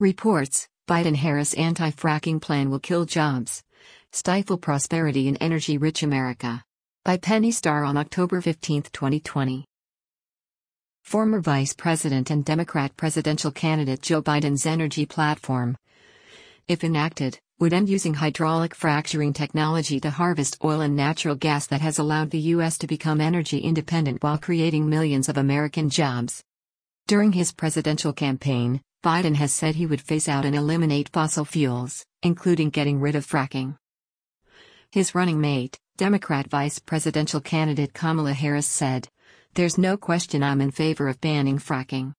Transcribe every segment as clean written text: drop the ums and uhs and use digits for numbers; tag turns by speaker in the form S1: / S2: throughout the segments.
S1: Reports: Biden-Harris anti-fracking plan will kill jobs, stifle prosperity in energy-rich America. By Penny Starr on October 15, 2020. Former Vice President and Democrat presidential candidate Joe Biden's energy platform, if enacted, would end using hydraulic fracturing technology to harvest oil and natural gas that has allowed the U.S. to become energy independent while creating millions of American jobs. During his presidential campaign, Biden has said he would phase out and eliminate fossil fuels, including getting rid of fracking. His running mate, Democrat vice presidential candidate Kamala Harris said, "There's no question I'm in favor of banning fracking."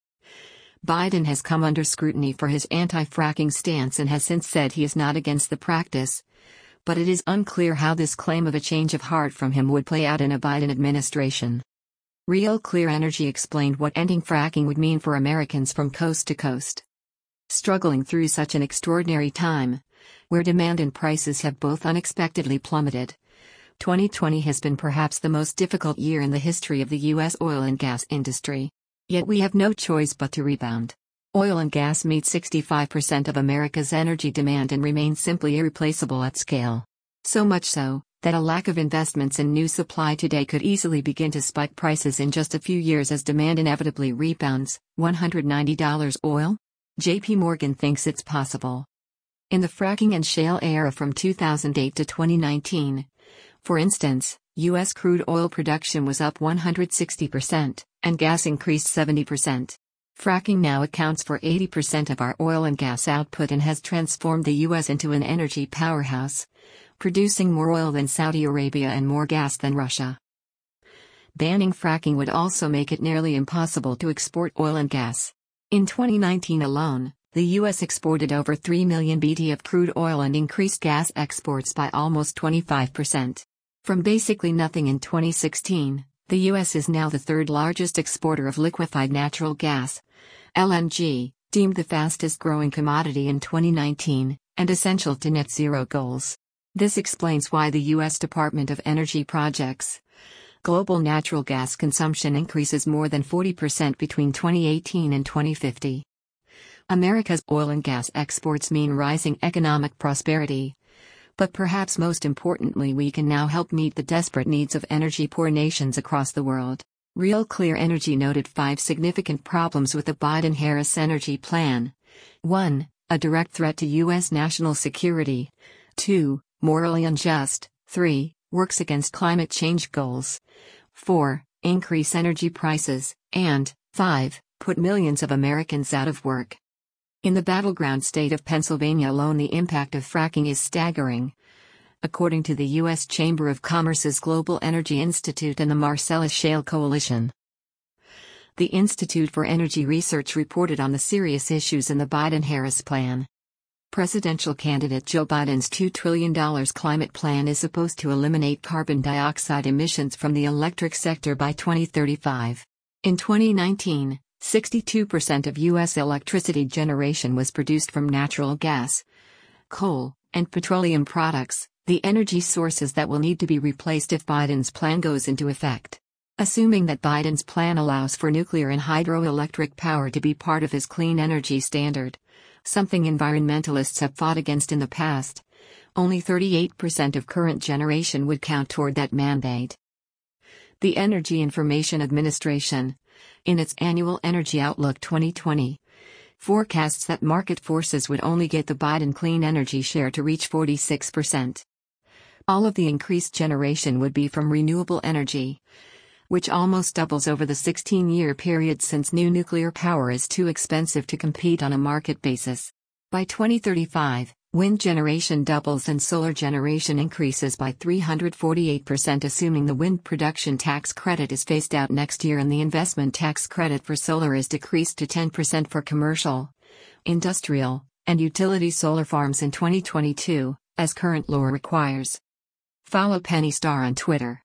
S1: Biden has come under scrutiny for his anti-fracking stance and has since said he is not against the practice, but it is unclear how this claim of a change of heart from him would play out in a Biden administration. Real Clear Energy explained what ending fracking would mean for Americans from coast to coast. Struggling through such an extraordinary time, where demand and prices have both unexpectedly plummeted, 2020 has been perhaps the most difficult year in the history of the U.S. oil and gas industry. Yet we have no choice but to rebound. Oil and gas meet 65% of America's energy demand and remain simply irreplaceable at scale. So much so, that a lack of investments in new supply today could easily begin to spike prices in just a few years as demand inevitably rebounds. $190 oil? JP Morgan thinks it's possible. In the fracking and shale era from 2008 to 2019, for instance, U.S. crude oil production was up 160%, and gas increased 70%. Fracking now accounts for 80% of our oil and gas output and has transformed the U.S. into an energy powerhouse, producing more oil than Saudi Arabia and more gas than Russia. Banning fracking would also make it nearly impossible to export oil and gas. In 2019 alone, the U.S. exported over 3 million BD of crude oil and increased gas exports by almost 25%. From basically nothing in 2016, the U.S. is now the third largest exporter of liquefied natural gas, LNG, deemed the fastest growing commodity in 2019, and essential to net zero goals. This explains why the U.S. Department of Energy projects global natural gas consumption increases more than 40% between 2018 and 2050. America's oil and gas exports mean rising economic prosperity. But perhaps most importantly, we can now help meet the desperate needs of energy-poor nations across the world. Real Clear Energy noted 5 significant problems with the Biden-Harris energy plan. 1. A direct threat to U.S. national security. 2. Morally unjust. 3. Works against climate change goals. 4. Increase energy prices. And 5. Put millions of Americans out of work. In the battleground state of Pennsylvania alone, the impact of fracking is staggering. According to the U.S. Chamber of Commerce's Global Energy Institute and the Marcellus Shale Coalition. The Institute for Energy Research reported on the serious issues in the Biden-Harris plan. Presidential candidate Joe Biden's $2 trillion climate plan is supposed to eliminate carbon dioxide emissions from the electric sector by 2035. In 2019, 62% of U.S. electricity generation was produced from natural gas, coal, and petroleum products, the energy sources that will need to be replaced if Biden's plan goes into effect. Assuming that Biden's plan allows for nuclear and hydroelectric power to be part of his clean energy standard, something environmentalists have fought against in the past, only 38% of current generation would count toward that mandate. The Energy Information Administration, in its annual Energy Outlook 2020, forecasts that market forces would only get the Biden clean energy share to reach 46%. All of the increased generation would be from renewable energy, which almost doubles over the 16-year period since new nuclear power is too expensive to compete on a market basis. By 2035, wind generation doubles and solar generation increases by 348%, assuming the wind production tax credit is phased out next year and the investment tax credit for solar is decreased to 10% for commercial, industrial, and utility solar farms in 2022, as current law requires. Follow Penny Starr on Twitter.